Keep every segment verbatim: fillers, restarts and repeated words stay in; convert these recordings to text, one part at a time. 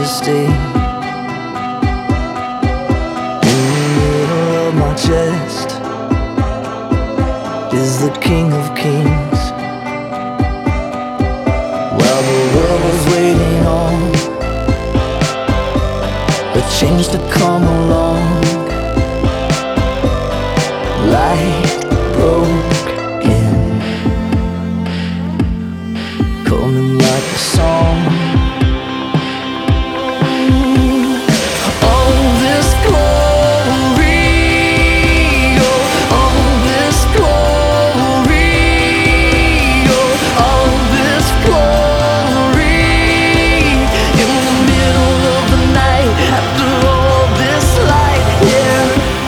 majesty. In the middle of my chest is the King of Kings. While the world was waiting on a change to come along, light broke in, coming like a song. All this glory, oh, all this glory, oh, all this glory, in the middle of the night, after all this light, yeah.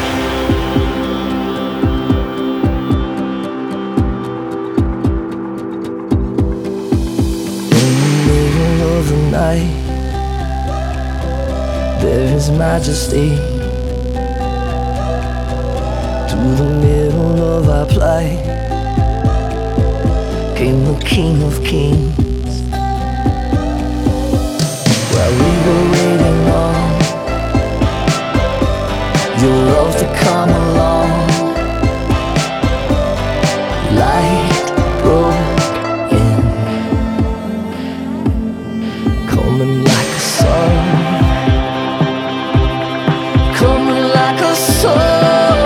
Of the night, there is majesty. To the middle of our plight came the King of Kings. While we were waiting on your love to come along, light broke in, coming like a song, coming like a song.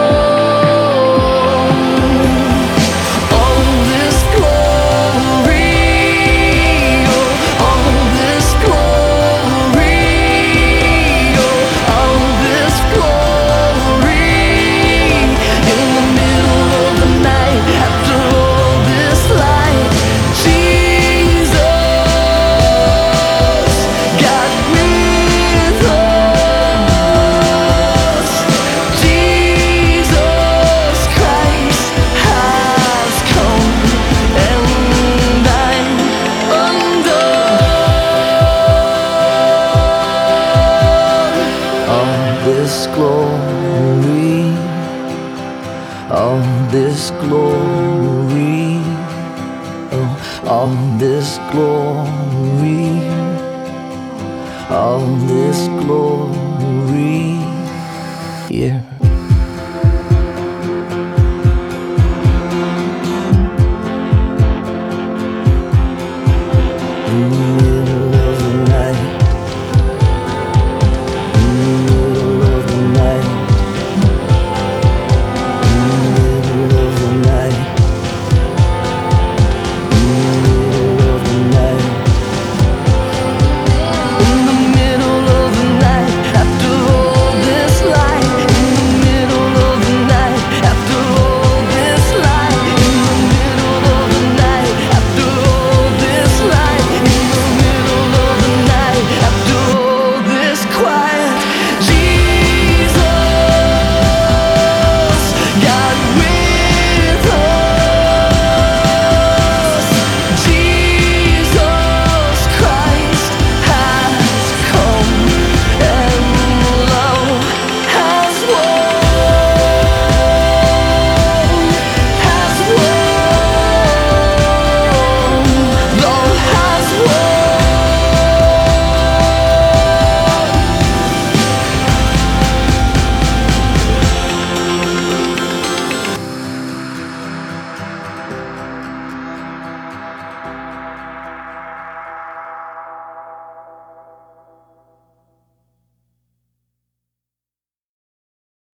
All this glory, oh, all this glory, oh, all this glory, in the middle of the night, after all this light, Jesus got with us. Jesus Christ has come, and I'm undone. All this glory, all this glory, oh, all this glory, all this glory, yeah.